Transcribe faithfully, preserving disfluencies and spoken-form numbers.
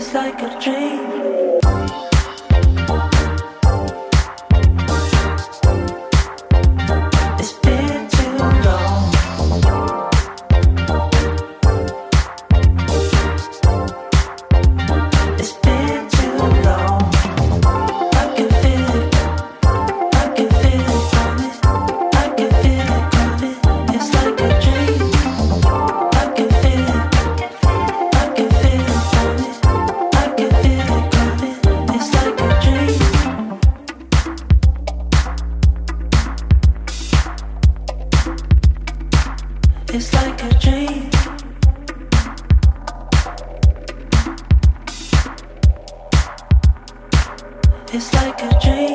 like a dream. It's been too long. It's been too long. I can feel it. I can feel it coming. I can feel it coming. It's like a dream. I can feel it. I can feel it coming. I can feel it coming. It's like a dream. It's like a dream. It's like a dream.